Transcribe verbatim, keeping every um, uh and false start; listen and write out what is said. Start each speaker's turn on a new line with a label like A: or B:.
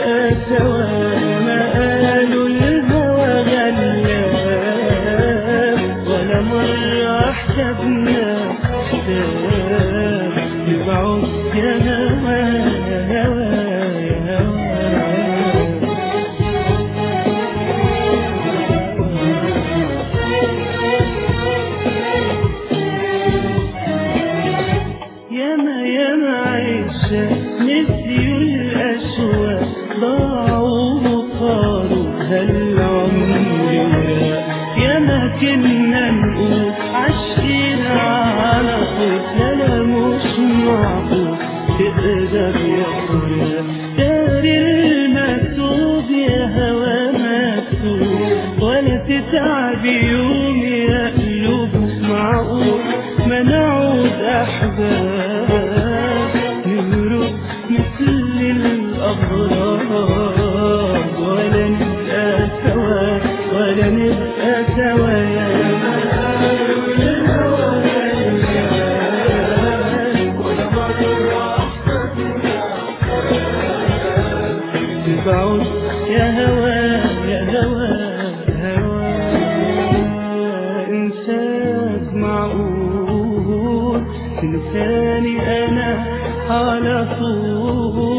A: نبقى سوا، ما قالوا الهوى غلاب، ولا مرة حسبنا حساب. نبعد يا هوا يا هوا يا هوا، ياما ياما عيشة نسيوا الأشواق، ضاعوا وطاروا هالعمر وراق. ياما كنا نقول عاشقين على طول، لا لا مش معقول تقدر يا فراق. داري المكتوب يا هوا مكتوب، ولا تتعب يوم يا قلوب. معقول ما نعود أحباب، نمرق مثل الأغراب، ولا نبقى سوا ولا نبقى سوا. يا بعد يا هوا يا هوا هوا، انساك معقول تنساني انا على طول.